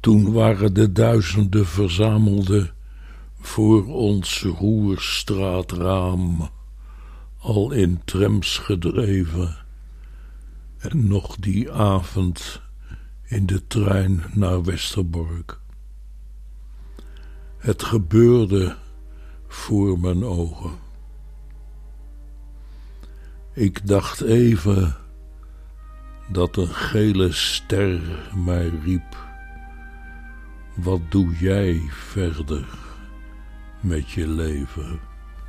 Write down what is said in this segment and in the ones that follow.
Toen waren de duizenden verzamelde voor ons Roerstraatraam al in trams gedreven en nog die avond in de trein naar Westerbork. Het gebeurde voor mijn ogen. Ik dacht even dat een gele ster mij riep: wat doe jij verder met je leven?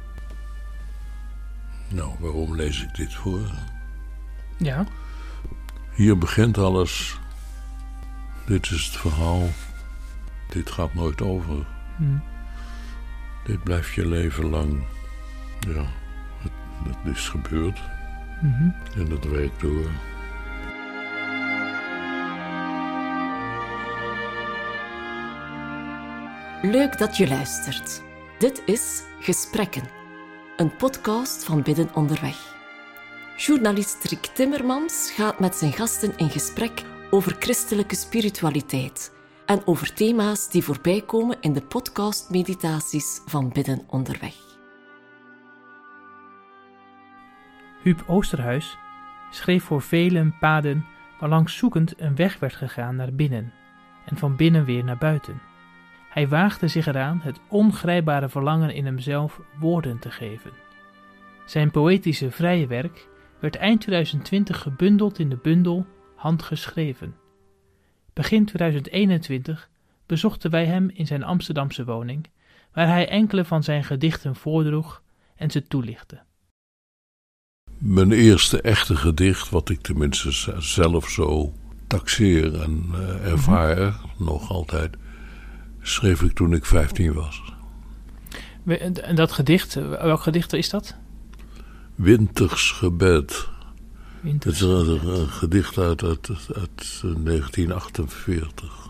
Nou, waarom lees ik dit voor? Ja. Hier begint alles. Dit is het verhaal. Dit gaat nooit over. Dit blijft je leven lang. Ja, het is gebeurd. En het werkt door. Leuk dat je luistert. Dit is Gesprekken, een podcast van Bidden Onderweg. Journalist Rick Timmermans gaat met zijn gasten in gesprek over christelijke spiritualiteit en over thema's die voorbij komen in de podcastmeditaties van Bidden Onderweg. Huub Oosterhuis schreef voor velen paden waarlangs zoekend een weg werd gegaan naar binnen en van binnen weer naar buiten. Hij waagde zich eraan het ongrijpbare verlangen in hemzelf woorden te geven. Zijn poëtische vrije werk werd eind 2020 gebundeld in de bundel Handgeschreven. Begin 2021 bezochten wij hem in zijn Amsterdamse woning, waar hij enkele van zijn gedichten voordroeg en ze toelichtte. Mijn eerste echte gedicht, wat ik tenminste zelf zo taxeer en ervaar, nog altijd, schreef ik toen ik 15 was. En dat gedicht, welk gedicht is dat? Winters gebed. Het is een gedicht uit 1948.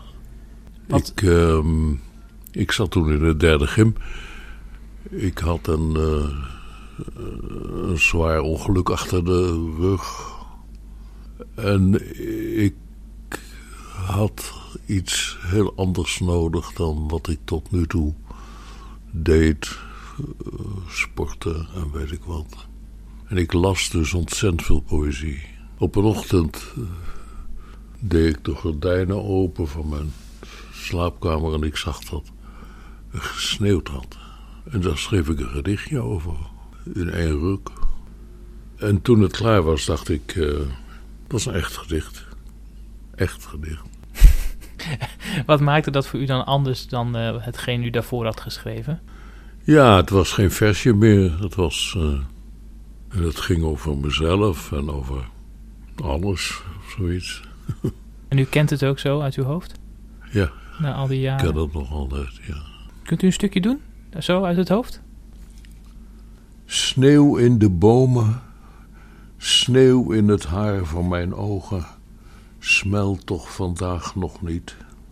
Ik zat toen in de derde gym. Ik had een zwaar ongeluk achter de rug. En ik had iets heel anders nodig dan wat ik tot nu toe deed. Sporten en weet ik wat. En ik las dus ontzettend veel poëzie. Op een ochtend deed ik de gordijnen open van mijn slaapkamer en ik zag dat het gesneeuwd had. En daar schreef ik een gedichtje over, in 1 ruk. En toen het klaar was, dacht ik, dat is een echt gedicht. Echt gedicht. Wat maakte dat voor u dan anders dan hetgeen u daarvoor had geschreven? Ja, het was geen versje meer. Het was... En het ging over mezelf en over alles, of zoiets. En u kent het ook zo uit uw hoofd? Ja, na al die jaren. Ik ken het nog altijd, ja. Kunt u een stukje doen? Zo uit het hoofd? Sneeuw in de bomen, sneeuw in het haar van mijn ogen, smelt toch vandaag nog niet.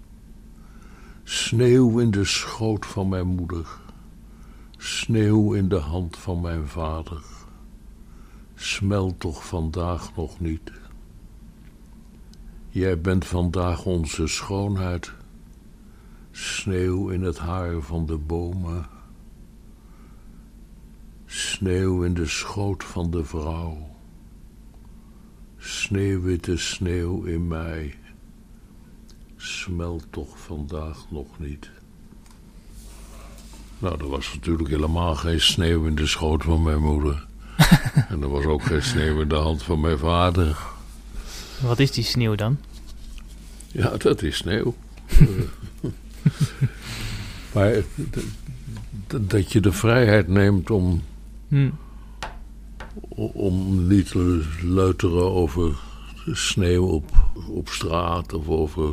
Sneeuw in de schoot van mijn moeder, sneeuw in de hand van mijn vader, smelt toch vandaag nog niet. Jij bent vandaag onze schoonheid, sneeuw in het haar van de bomen, sneeuw in de schoot van de vrouw, sneeuwwitte sneeuw in mij, smelt toch vandaag nog niet. Nou, er was natuurlijk helemaal geen sneeuw in de schoot van mijn moeder. En er was ook geen sneeuw in de hand van mijn vader. Wat is die sneeuw dan? Ja, dat is sneeuw. Maar dat je de vrijheid neemt om niet te luisteren over sneeuw op straat of over...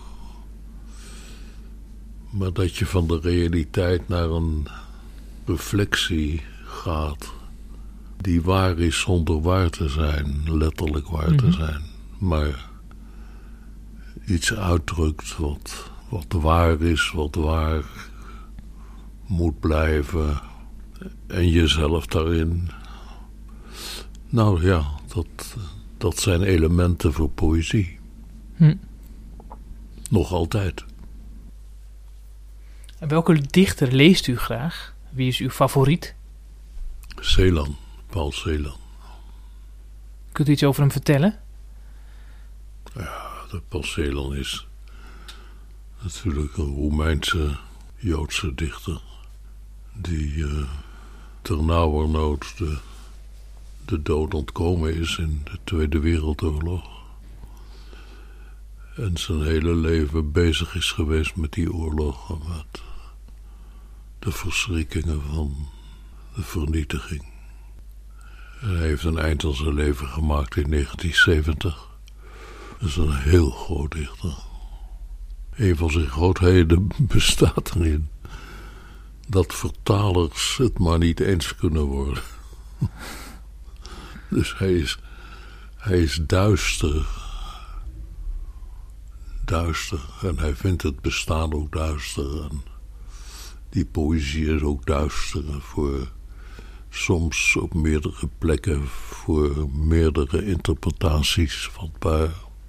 Maar dat je van de realiteit naar een reflectie gaat die waar is zonder waar te zijn, letterlijk waar te zijn, maar iets uitdrukt wat waar is, wat waar moet blijven en jezelf daarin. Nou ja, dat zijn elementen voor poëzie. Nog altijd. En welke dichter leest u graag? Wie is uw favoriet? Celan, Paul Celan. Kunt u iets over hem vertellen? Ja, Paul Celan is natuurlijk een Roemeense Joodse dichter die ternauwernood de dood ontkomen is in de Tweede Wereldoorlog. En zijn hele leven bezig is geweest met die oorlog en met de verschrikkingen van de vernietiging. En hij heeft een eind aan zijn leven gemaakt in 1970. Dat is een heel groot dichter. Een van zijn grootheden bestaat erin dat vertalers het maar niet eens kunnen worden. Dus hij is duister. En hij vindt het bestaan ook duister. En die poëzie is ook duister. Voor soms op meerdere plekken voor meerdere interpretaties vatbaar.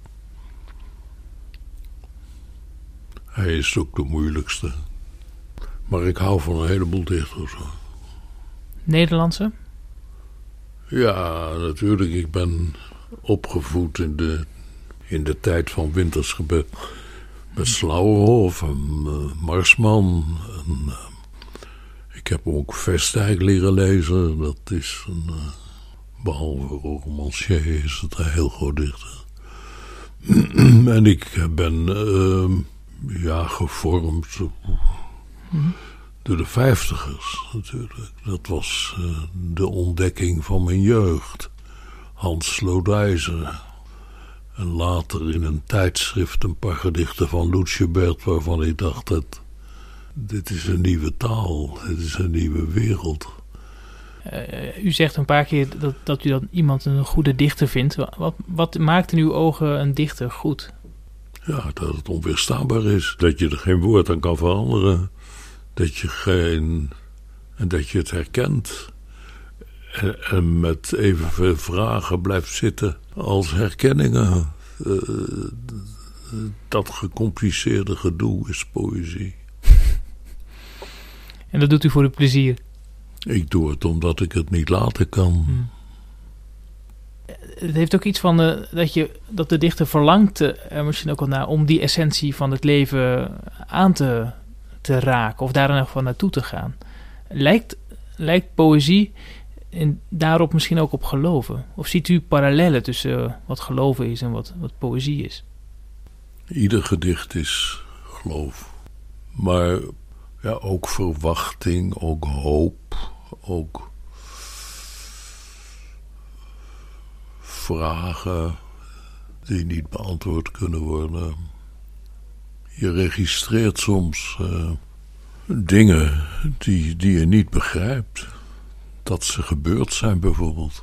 Hij is ook de moeilijkste. Maar ik hou van een heleboel dichters. Nederlandse? Ja, natuurlijk. Ik ben opgevoed in de tijd van Wintersgebed met Slauerhoff en Marsman. En, ik heb ook Vestdijk leren lezen. Dat is behalve romancier is het een heel groot dichter. En ik ben gevormd door de 50ers natuurlijk. Dat was de ontdekking van mijn jeugd. Hans Slodijzer. En later in een tijdschrift een paar gedichten van Lutjebert waarvan ik dacht dat dit is een nieuwe taal, dit is een nieuwe wereld. U zegt een paar keer dat u dan iemand een goede dichter vindt. Wat maakt in uw ogen een dichter goed? Ja, dat het onweerstaanbaar is. Dat je er geen woord aan kan veranderen. Dat je het herkent. En met evenveel vragen blijft zitten als herkenningen. Dat gecompliceerde gedoe is poëzie. En dat doet u voor uw plezier? Ik doe het omdat ik het niet laten kan. Het heeft ook iets van dat de dichter verlangt misschien ook wel naar om die essentie van het leven aan te raken of daar in ieder geval naartoe te gaan. Lijkt poëzie en daarop misschien ook op geloven? Of ziet u parallellen tussen wat geloven is en wat poëzie is? Ieder gedicht is geloof. Maar ja, ook verwachting, ook hoop, ook vragen die niet beantwoord kunnen worden. Je registreert soms dingen die je niet begrijpt. Dat ze gebeurd zijn bijvoorbeeld.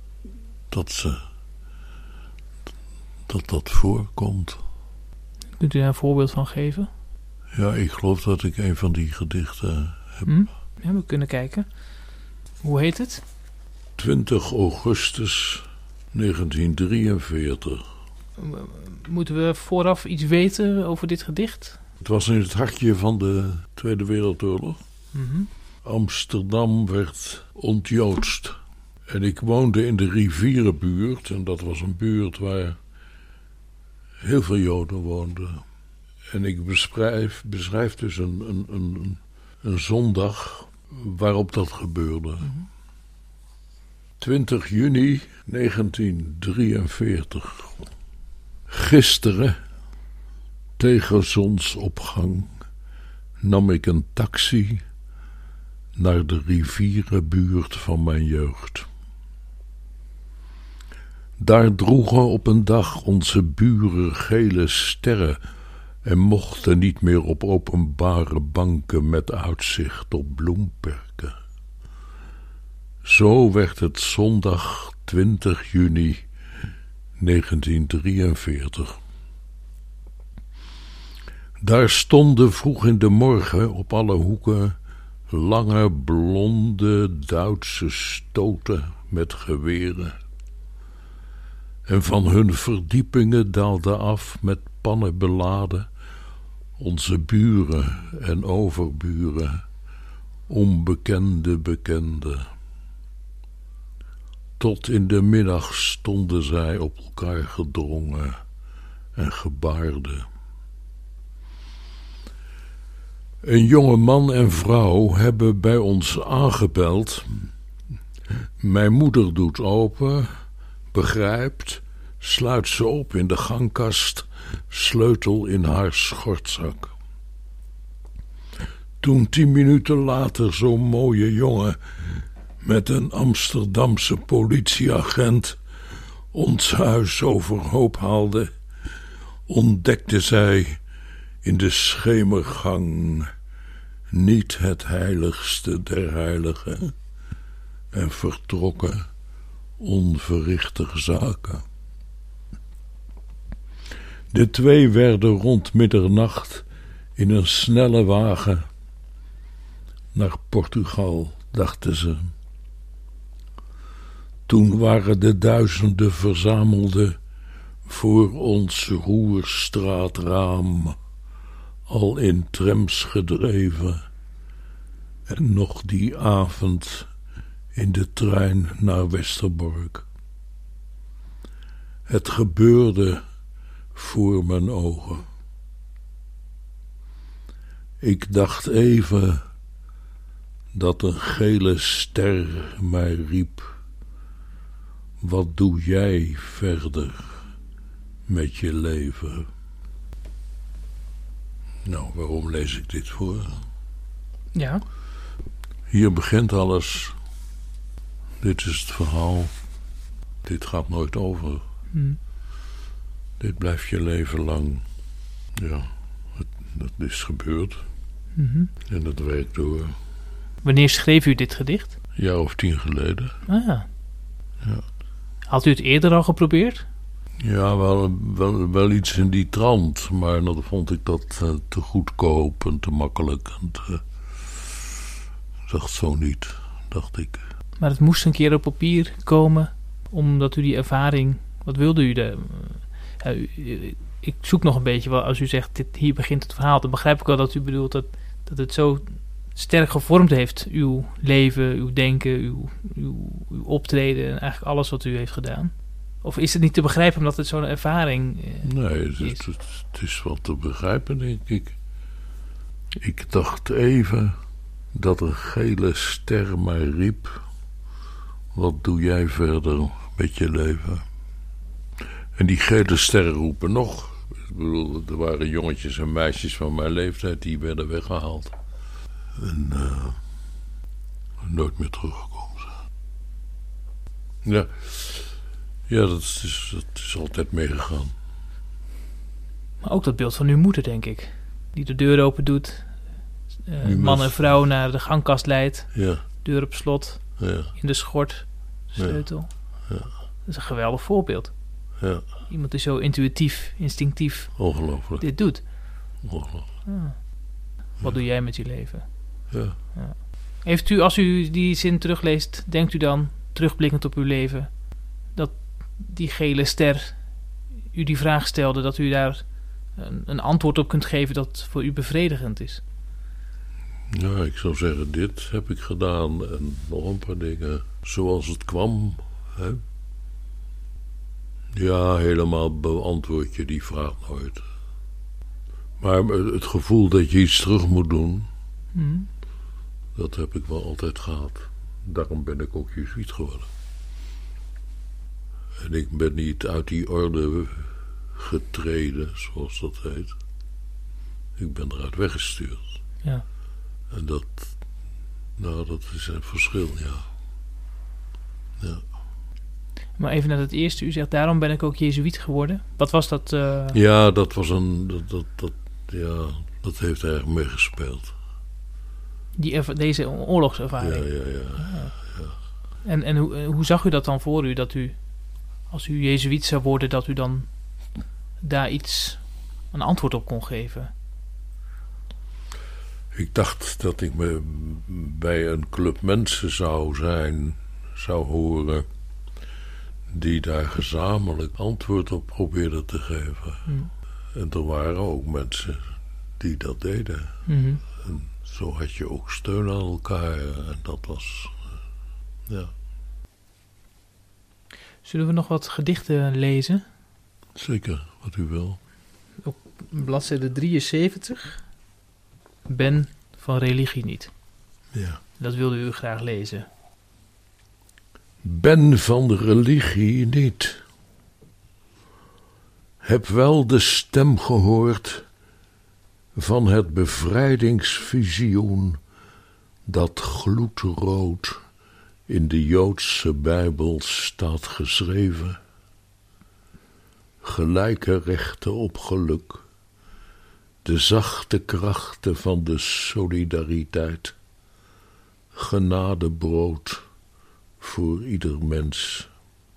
Dat voorkomt. Kunt u daar een voorbeeld van geven? Ja, ik geloof dat ik een van die gedichten heb. Ja, we kunnen kijken. Hoe heet het? 20 augustus 1943. Moeten we vooraf iets weten over dit gedicht? Het was in het hartje van de Tweede Wereldoorlog. Amsterdam werd ontjoodst. En ik woonde in de Rivierenbuurt. En dat was een buurt waar heel veel Joden woonden. En ik beschrijf dus een zondag waarop dat gebeurde. 20 juni 1943. Gisteren, tegen zonsopgang, nam ik een taxi naar de Rivierenbuurt van mijn jeugd. Daar droegen op een dag onze buren gele sterren en mochten niet meer op openbare banken met uitzicht op bloemperken. Zo werd het zondag 20 juni 1943. Daar stonden vroeg in de morgen op alle hoeken lange blonde Duitse stoten met geweren. En van hun verdiepingen daalden af met pannen beladen Onze buren en overburen, onbekende bekenden. Tot in de middag stonden zij op elkaar gedrongen en gebaarden. Een jonge man en vrouw hebben bij ons aangebeld. Mijn moeder doet open, begrijpt, sluit ze op in de gangkast, sleutel in haar schortzak. Toen 10 minuten later zo'n mooie jongen met een Amsterdamse politieagent ons huis overhoop haalde, ontdekte zij in de schemergang niet het heiligste der heiligen en vertrokken onverrichter zaken. De twee werden rond middernacht in een snelle wagen naar Portugal, dachten ze. Toen waren de duizenden verzamelden voor ons Roerstraatraam al in trams gedreven en nog die avond in de trein naar Westerbork. Het gebeurde voor mijn ogen. Ik dacht even dat een gele ster mij riep: wat doe jij verder met je leven? Nou, waarom lees ik dit voor? Ja. Hier begint alles. Dit is het verhaal. Dit gaat nooit over. Dit blijft je leven lang. Ja, dat is gebeurd. En dat werkt door. Wanneer schreef u dit gedicht? Een jaar of 10 geleden. Ah ja. Ja. Had u het eerder al geprobeerd? Ja, wel iets in die trant. Maar dan vond ik dat te goedkoop en te makkelijk. En dacht zo niet, dacht ik. Maar het moest een keer op papier komen, omdat u die ervaring... Wat wilde u? Ik zoek nog een beetje, wel, als u zegt, hier begint het verhaal. Dan begrijp ik wel dat u bedoelt dat het zo sterk gevormd heeft. Uw leven, uw denken, uw optreden en eigenlijk alles wat u heeft gedaan. Of is het niet te begrijpen omdat het zo'n ervaring Nee, het is wel te begrijpen, denk ik. Ik dacht even dat een gele ster mij riep: wat doe jij verder met je leven? En die gele sterren roepen nog. Ik bedoel, er waren jongetjes en meisjes van mijn leeftijd die werden weggehaald. En nooit meer teruggekomen zijn. Ja, dat is altijd meegegaan. Maar ook dat beeld van uw moeder, denk ik. Die de deur open doet. Man en vrouw naar de gangkast leidt. Ja. Deur op slot. Ja. In de schort. Sleutel. Ja. Dat is een geweldig voorbeeld. Ja. Iemand die zo intuïtief, instinctief Ongelooflijk. dit doet. Ongelooflijk. Wat doe jij met je leven? Ja. Heeft u, als u die zin terugleest, denkt u dan, terugblikkend op uw leven, dat die gele ster u die vraag stelde, dat u daar een antwoord op kunt geven dat voor u bevredigend is? Ja, ik zou zeggen, dit heb ik gedaan en nog een paar dingen zoals het kwam. Hè? Ja, helemaal beantwoord je die vraag nooit. Maar het gevoel dat je iets terug moet doen, dat heb ik wel altijd gehad. Daarom ben ik ook jezuïet geworden. En ik ben niet uit die orde getreden, zoals dat heet. Ik ben eruit weggestuurd. Ja. En dat is een verschil, ja. Ja. Maar even naar het eerste, u zegt, daarom ben ik ook jezuïet geworden. Wat was dat? Ja, dat was dat heeft erg meegespeeld. Deze oorlogservaring? Ja. En hoe zag u dat dan voor u, dat u, als u jezuïet zou worden, dat u dan daar een antwoord op kon geven? Ik dacht dat ik me bij een club mensen zou horen die daar gezamenlijk antwoord op probeerden te geven. En er waren ook mensen die dat deden. Mhm. En zo had je ook steun aan elkaar. En dat was, ja. Zullen we nog wat gedichten lezen? Zeker, wat u wil. Op bladzijde 73. Ben van religie niet. Ja. Dat wilde u graag lezen. Ben van de religie niet. Heb wel de stem gehoord van het bevrijdingsvisioen dat gloedrood in de Joodse Bijbel staat geschreven. Gelijke rechten op geluk, de zachte krachten van de solidariteit, genadebrood voor ieder mens,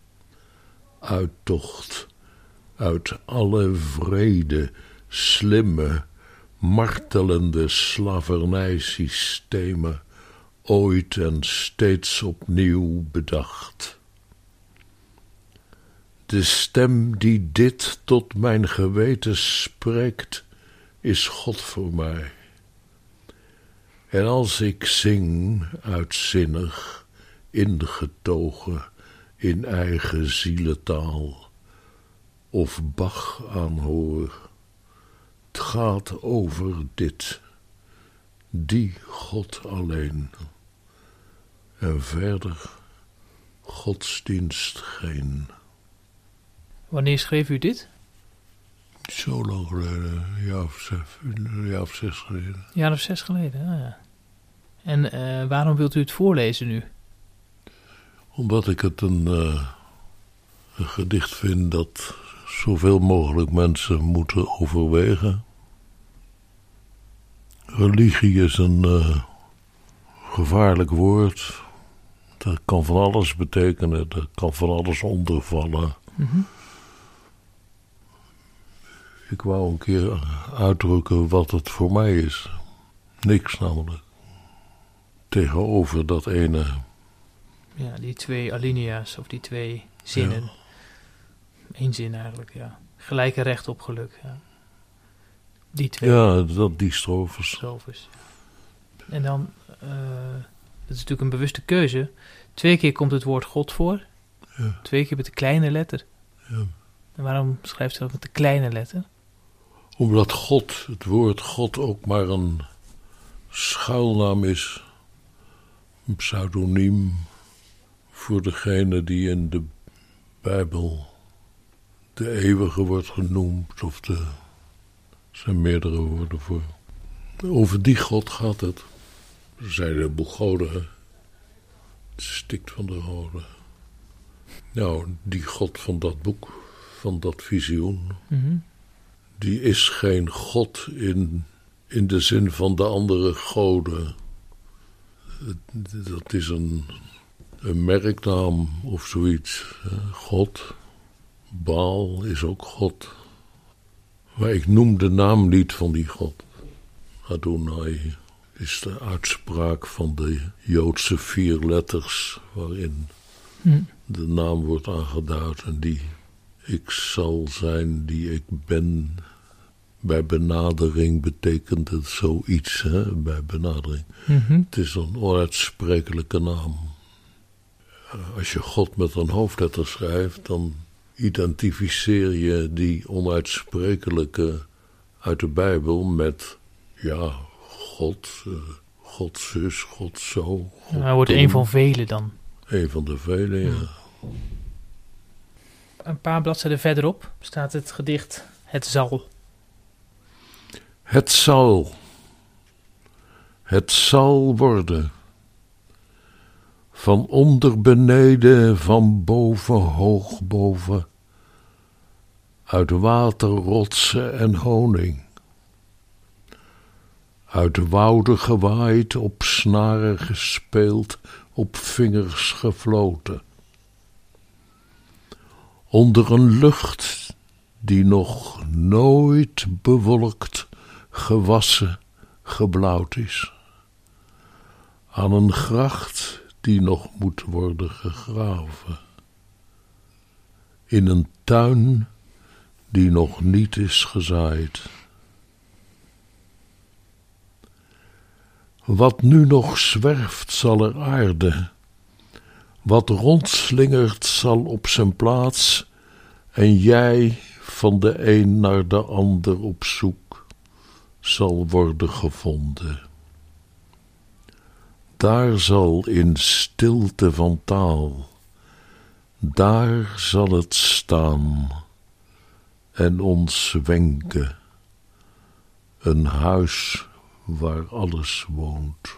uittocht uit alle wrede, slimme, martelende slavernijsystemen, ooit en steeds opnieuw bedacht. De stem die dit tot mijn geweten spreekt, is God voor mij. En als ik zing, uitzinnig, ingetogen in eigen zieletaal, of Bach aanhoor, 't gaat over dit, die God alleen, en verder godsdienst geen. Wanneer schreef u dit? Zo lang geleden, een jaar of 6 geleden. Een jaar of 6 geleden, ah ja. En waarom wilt u het voorlezen nu? Omdat ik het een gedicht vind dat zoveel mogelijk mensen moeten overwegen. Religie is een gevaarlijk woord. Dat kan van alles betekenen, dat kan van alles ondervallen. Mm-hmm. Ik wou een keer uitdrukken wat het voor mij is. Niks namelijk. Tegenover dat ene. Ja, die 2 alinea's of die 2 zinnen. Ja. 1 zin eigenlijk, ja. Gelijke recht op geluk, ja. Die 2. Ja, die strofes. Strofes. En dan, dat is natuurlijk een bewuste keuze. 2 keer komt het woord God voor. Ja. 2 keer met de kleine letter. Ja. En waarom schrijft ze dat met de kleine letter? Omdat God, het woord God, ook maar een schuilnaam is. Een pseudoniem voor degene die in de Bijbel de eeuwige wordt genoemd. Of er zijn meerdere woorden voor. Over die God gaat het. Er zijn een heleboel goden. Het stikt van de goden. Nou, die God van dat boek, van dat visioen, Mm-hmm. die is geen God in de zin van de andere goden. Dat is een merknaam of zoiets. God, Baal is ook God. Maar ik noem de naam niet van die God. Adonai is de uitspraak van de Joodse 4 letters waarin de naam wordt aangeduid en die ik zal zijn die ik ben. Bij benadering betekent het zoiets, hè? Bij benadering. Mm-hmm. Het is een onuitsprekelijke naam. Als je God met een hoofdletter schrijft, dan identificeer je die onuitsprekelijke uit de Bijbel met, ja, God, God zus, God zo. God Hij wordt toen. een van velen dan. Een van de vele, ja. Een paar bladzijden verderop staat het gedicht Het zal. Het zal worden. Van onder beneden, van boven hoog boven. Uit water, rotsen en honing. Uit wouden gewaaid, op snaren gespeeld, op vingers gefloten. Onder een lucht die nog nooit bewolkt, gewassen, geblauwd is. Aan een gracht die nog moet worden gegraven. In een tuin die nog niet is gezaaid. Wat nu nog zwerft zal er aarde, wat rondslingert zal op zijn plaats, en jij van de een naar de ander op zoek zal worden gevonden. Daar zal in stilte van taal, daar zal het staan en ons wenken, een huis waar alles woont.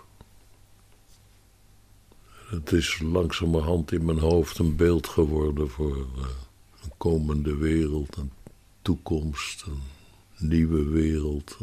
Het is langzamerhand in mijn hoofd een beeld geworden voor een komende wereld, een toekomst, een nieuwe wereld.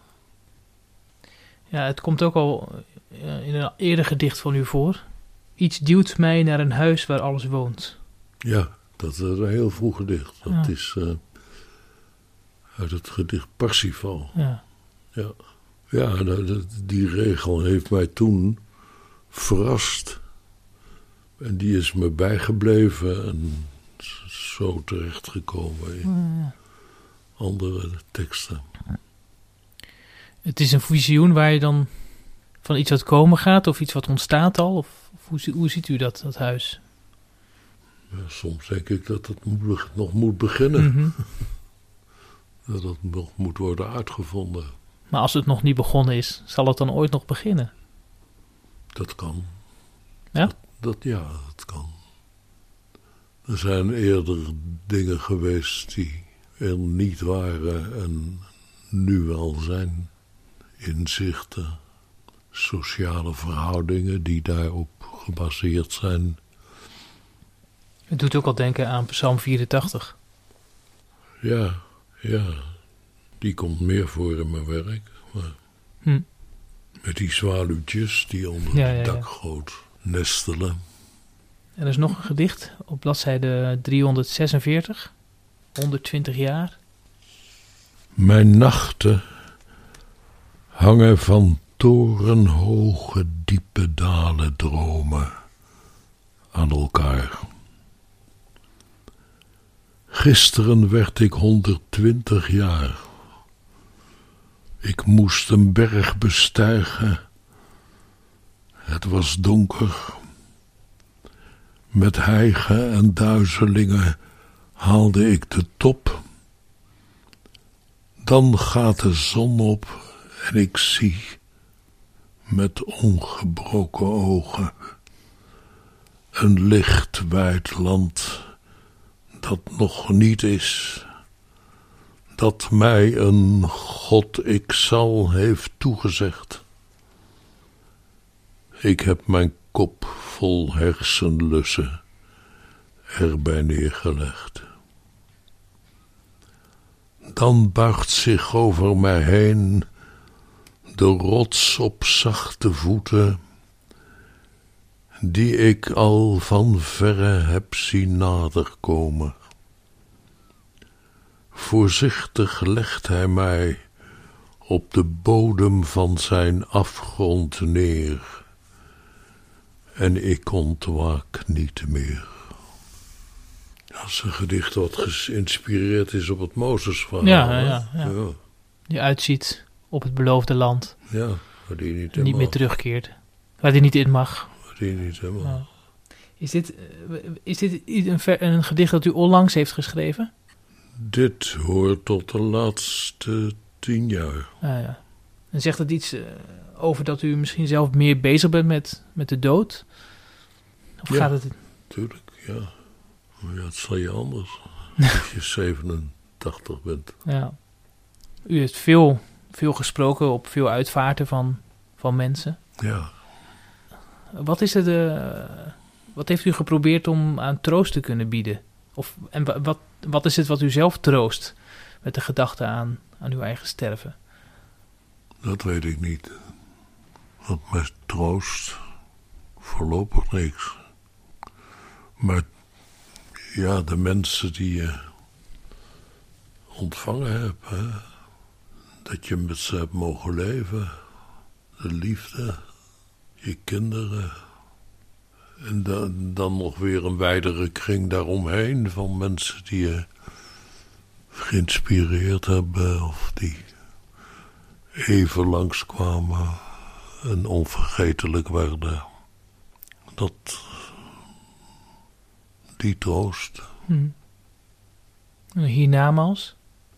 Ja, het komt ook al in een eerder gedicht van u voor. Iets duwt mij naar een huis waar alles woont. Ja, dat is een heel vroeg gedicht. Dat is uit het gedicht Parsifal. Ja. Ja, die regel heeft mij toen verrast. En die is me bijgebleven en zo terechtgekomen in andere teksten. Het is een visioen waar je dan van iets wat komen gaat of iets wat ontstaat al? Of hoe ziet u dat huis? Ja, soms denk ik dat het nog moet beginnen. Mm-hmm. Dat het nog moet worden uitgevonden. Maar als het nog niet begonnen is, zal het dan ooit nog beginnen? Dat kan. Ja? Dat kan. Er zijn eerder dingen geweest die er niet waren en nu wel zijn. Inzichten, sociale verhoudingen die daarop gebaseerd zijn. Het doet ook al denken aan Psalm 84. Ja. Die komt meer voor in mijn werk. Maar met die zwaluwtjes die onder het dakgoot nestelen. En er is nog een gedicht op bladzijde 346. 120 jaar. Mijn nachten hangen van torenhoge diepe dalen dromen aan elkaar. Gisteren werd ik 120 jaar. Ik moest een berg bestijgen. Het was donker. Met hijgen en duizelingen haalde ik de top. Dan gaat de zon op en ik zie met ongebroken ogen een lichtwijd land dat nog niet is, dat mij een God ik zal heeft toegezegd. Ik heb mijn kop vol hersenlussen erbij neergelegd. Dan buigt zich over mij heen de rots op zachte voeten, die ik al van verre heb zien naderkomen. Voorzichtig legt hij mij op de bodem van zijn afgrond neer, en ik ontwaak niet meer. Dat is een gedicht wat geïnspireerd is op het Mozesverhaal. Ja. Die uitziet op het beloofde land. Ja, waar die niet meer terugkeert. Waar die niet in mag. Die niet helemaal. Ja. Is dit een gedicht dat u onlangs heeft geschreven? Dit hoort tot de laatste 10 jaar. Ja. En zegt het iets over dat u misschien zelf meer bezig bent met de dood? Of gaat het... Tuurlijk, ja. Maar ja, het zal je anders als je 87 bent. Ja. U heeft veel gesproken op veel uitvaarten van mensen. Ja. Wat heeft u geprobeerd om aan troost te kunnen bieden? En wat is het wat u zelf troost met de gedachte aan uw eigen sterven? Dat weet ik niet. Wat mij troost, voorlopig niks. Maar ja, de mensen die je ontvangen hebt, hè? Dat je met ze hebt mogen leven, de liefde, je kinderen. En dan nog weer een wijdere kring daaromheen van mensen die je geïnspireerd hebben of die even langskwamen. en onvergetelijk werden. Die troost. En hiernamaals?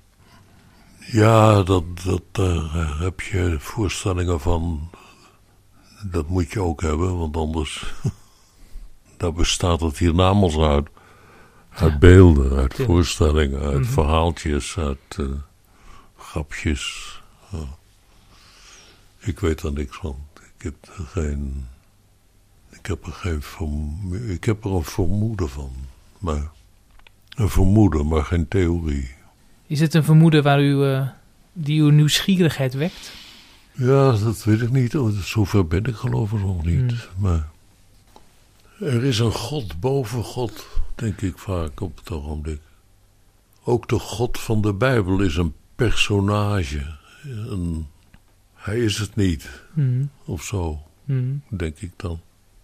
Ja, daar heb je voorstellingen van. Dat moet je ook hebben, want anders daar bestaat het hiernamaals uit. Uit beelden, uit voorstellingen, uit verhaaltjes, uit grapjes. Ik weet er niks van. Ik heb er een vermoeden van. Maar een vermoeden, maar geen theorie. Is het een vermoeden die uw nieuwsgierigheid wekt? Ja, dat weet ik niet. Zover ben ik geloof ik nog niet. Maar er is een God boven God, denk ik vaak op het ogenblik. Ook de God van de Bijbel is een personage. Hij is het niet. Of zo, denk ik dan.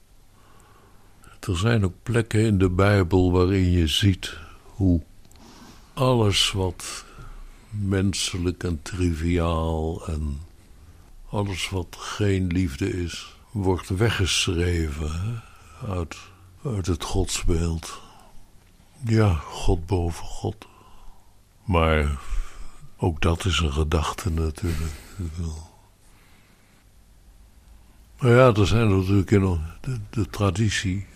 Er zijn ook plekken in de Bijbel waarin je ziet hoe alles wat menselijk en triviaal en alles wat geen liefde is, wordt weggeschreven uit het godsbeeld. Ja, God boven God. Maar ook dat is een gedachte natuurlijk. Maar ja, er zijn natuurlijk in de traditie.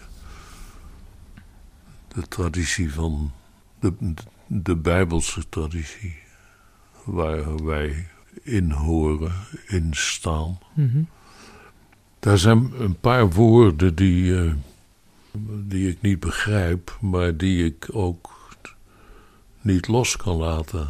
De traditie van de Bijbelse traditie. Waar wij in horen, in staan. Daar zijn een paar woorden die ik niet begrijp, maar die ik ook niet los kan laten.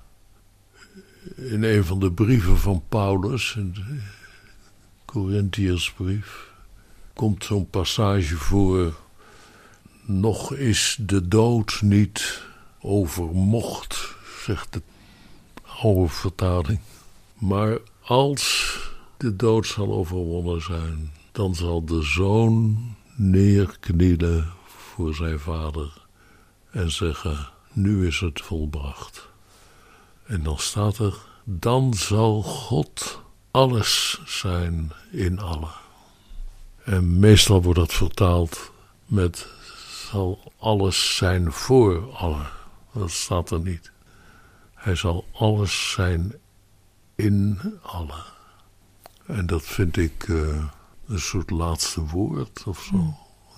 In een van de brieven van Paulus, in de Korintiërsbrief, komt zo'n passage voor. Nog is de dood niet overmocht, zegt de oude vertaling. Maar als de dood zal overwonnen zijn, dan zal de zoon neerknielen voor zijn vader en zeggen, nu is het volbracht. En dan staat er, dan zal God alles zijn in allen. En meestal wordt dat vertaald met, zal alles zijn voor allen. Dat staat er niet. Hij zal alles zijn in allen. En dat vind ik een soort laatste woord of zo.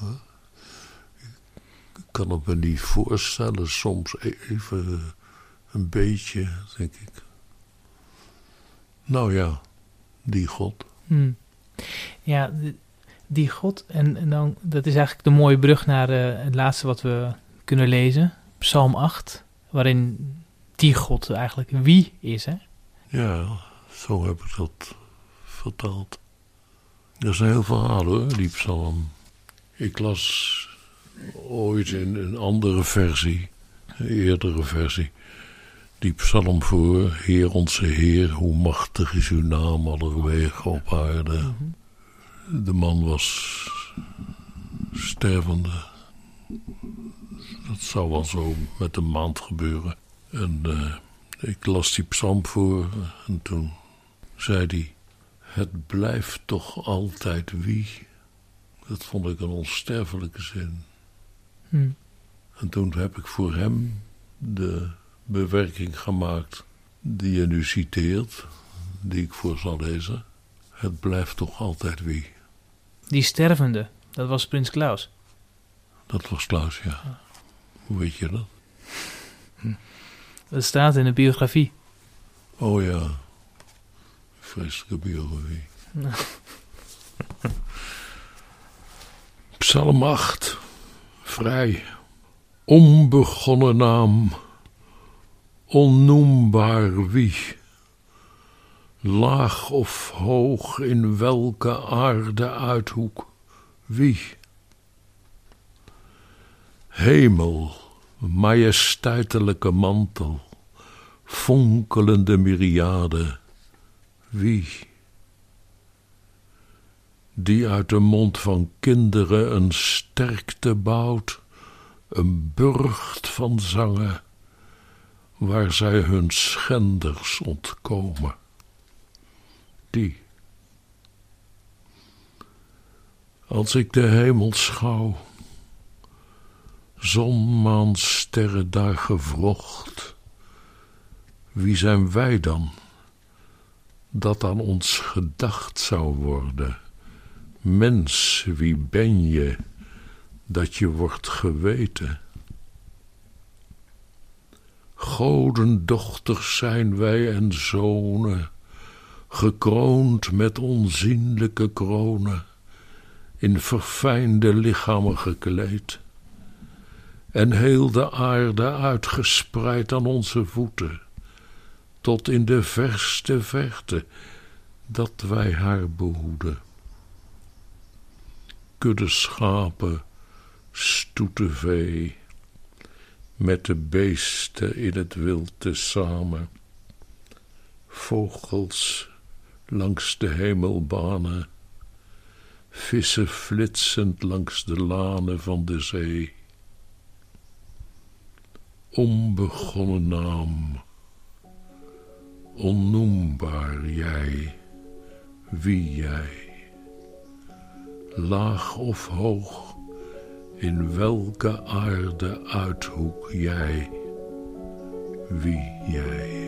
Ik kan het me niet voorstellen, soms even een beetje, denk ik. Nou ja, die God. Ja, die God. En dan, dat is eigenlijk de mooie brug naar het laatste wat we kunnen lezen. Psalm 8, waarin die God eigenlijk wie is, hè? Ja, zo heb ik dat vertaald. Dat is een heel verhaal hoor, die psalm. Ik las ooit in een andere versie, een eerdere versie, die psalm voor. Heer onze Heer, hoe machtig is uw naam allerwege op aarde. De man was stervende. Dat zou wel zo met een maand gebeuren. En ik las die psalm voor en toen zei hij, het blijft toch altijd wie. Dat vond ik een onsterfelijke zin. En toen heb ik voor hem de bewerking gemaakt die je nu citeert, die ik voor zal lezen. Het blijft toch altijd wie. Die stervende, dat was prins Klaus. Dat was Klaus, ja. Hoe weet je dat? Dat staat in de biografie. Oh ja, vreselijke biografie. Psalm 8, vrij. Onbegonnen naam, onnoembaar wie. Laag of hoog in welke aarde uithoek, wie. Hemel, majesteitelijke mantel, fonkelende myriade, wie? Die uit de mond van kinderen een sterkte bouwt, een burcht van zangen, waar zij hun schenders ontkomen. Die. Als ik de hemel schouw, zon, maan, sterren daar gevrocht, wie zijn wij dan, dat aan ons gedacht zou worden? Mens, wie ben je, dat je wordt geweten? Godendochters zijn wij en zonen, gekroond met onzienlijke kronen, in verfijnde lichamen gekleed, en heel de aarde uitgespreid aan onze voeten, tot in de verste verte, dat wij haar behoeden. Kudde schapen, stoete vee, met de beesten in het wild tezamen, vogels langs de hemelbanen, vissen flitsend langs de lanen van de zee. Onbegonnen naam, onnoembaar jij, wie jij, laag of hoog, in welke aarde uithoek jij, wie jij.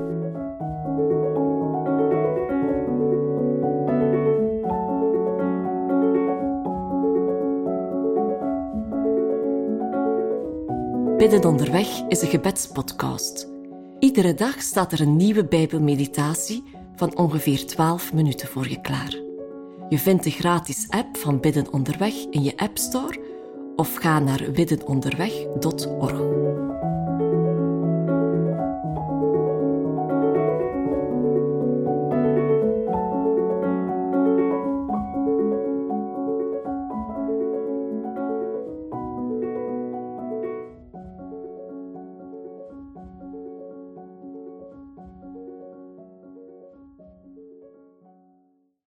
Bidden onderweg is een gebedspodcast. Iedere dag staat er een nieuwe Bijbelmeditatie van ongeveer 12 minuten voor je klaar. Je vindt de gratis app van Bidden onderweg in je App Store of ga naar biddenonderweg.org.